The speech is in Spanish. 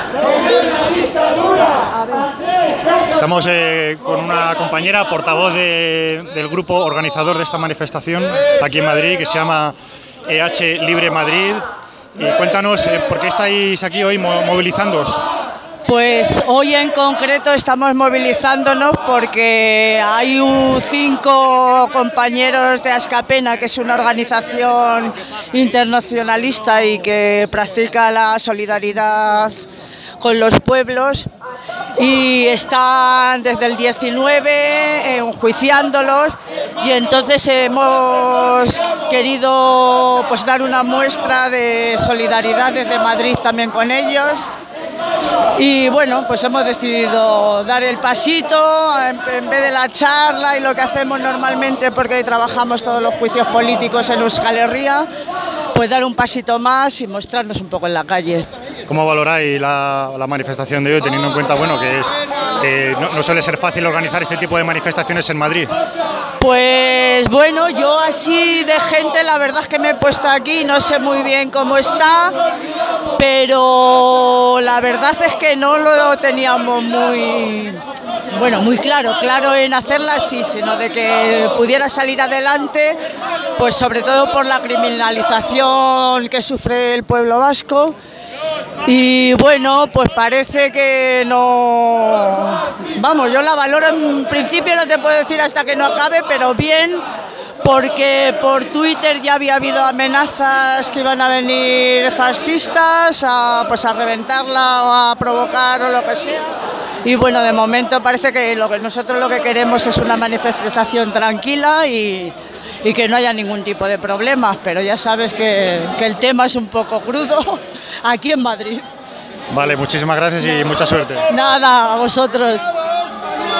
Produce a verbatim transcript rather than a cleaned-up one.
Estamos eh, con una compañera, portavoz de, del grupo organizador de esta manifestación aquí en Madrid, que se llama E H Libre Madrid. Y cuéntanos, eh, ¿por qué estáis aquí hoy movilizándoos? Pues hoy en concreto estamos movilizándonos porque hay un, cinco compañeros de Askapena, que es una organización internacionalista y que practica la solidaridad con los pueblos, y están desde el diecinueve enjuiciándolos, y entonces hemos querido pues dar una muestra de solidaridad desde Madrid también con ellos. Y bueno, pues hemos decidido dar el pasito en, en vez de la charla y lo que hacemos normalmente, porque hoy trabajamos todos los juicios políticos en Euskal Herria, pues dar un pasito más y mostrarnos un poco en la calle. ¿Cómo valoráis la, la manifestación de hoy, teniendo en cuenta bueno, que, es, que no, no suele ser fácil organizar este tipo de manifestaciones en Madrid? Pues bueno, yo así de gente, la verdad es que me he puesto aquí, no sé muy bien cómo está, pero la verdad es que no lo teníamos muy, bueno, muy claro, claro en hacerla sí, sino de que pudiera salir adelante, pues sobre todo por la criminalización que sufre el pueblo vasco. Y bueno, pues parece que no... Vamos, yo la valoro en principio, no te puedo decir hasta que no acabe, pero bien, porque por Twitter ya había habido amenazas que iban a venir fascistas a, pues a reventarla o a provocar o lo que sea. Y bueno, de momento parece que, lo que nosotros lo que queremos es una manifestación tranquila y... y que no haya ningún tipo de problemas, pero ya sabes que, que el tema es un poco crudo aquí en Madrid. Vale, muchísimas gracias y mucha suerte. Nada, a vosotros.